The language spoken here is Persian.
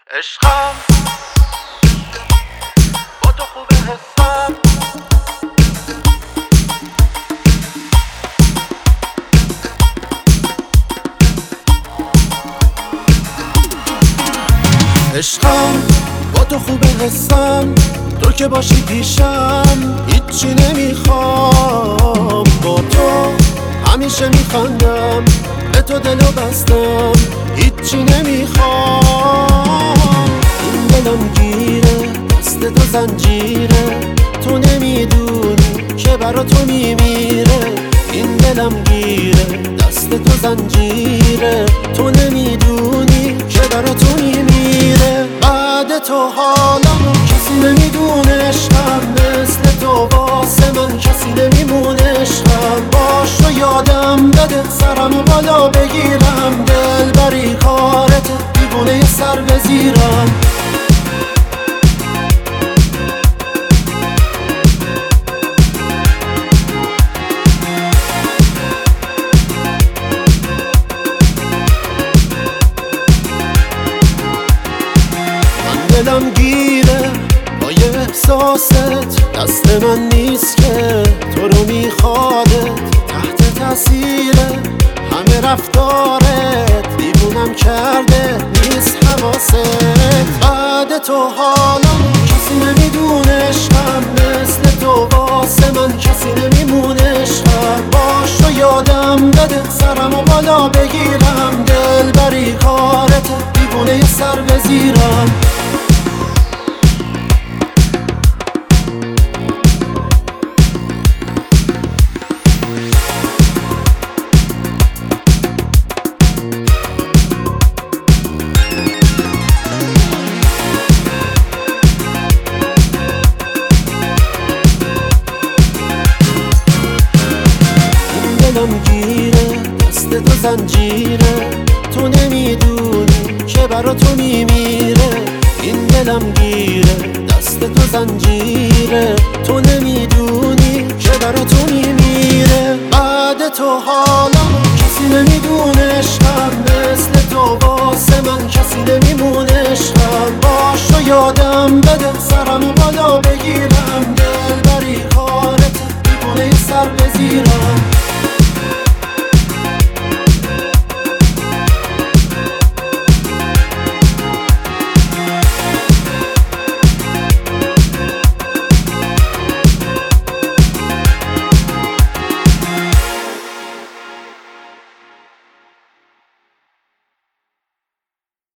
عشقم با تو خوبه حسم. عشقم با تو خوبه حسم، تو که باشی پیشم هیچی نمیخوام. با تو همیشه میخندم، به تو دلو بستم هیچی نمیخوام. این دلم گیره دست تو زنجیره، تو نمیدونی که برا تو میمیره. این دلم گیره دست تو زنجیره، تو نمیدونی که برا تو میمیره. بعد تو حالمو کسی نمیدونه، عشقم مثل تو واسه من کسی نمیمونه. عشقم باش تو یادم بده، سرمو بالا بگیرم، دل بری کارت دیوونه سر بزیرم. دلم گیره با یه احساست، دست من نیست که تو رو میخواده. تحت تاثیر همه رفتارت دیوونم کرده، نیست حواست. بعد تو حالم کسی نمیدونه، عشقم مثل تو واسه من کسی نمیمونه. عشقم باش تو یادم بده، سرمو بالا بگیرم، دل بری کارت دیوونه سر بزیرم. دلم گیره دست تو زنجیره، تو نمیدونی که برا تو میمیره. این دلم گیره دست تو زنجیره، تو نمیدونی که برا تو میمیره. بعد تو حالم کسی نمیدونه، عشقم مثل تو واسه من کسی نمیمونه. عشقم باش تو یادم بده، سرمو بالا بگیرم،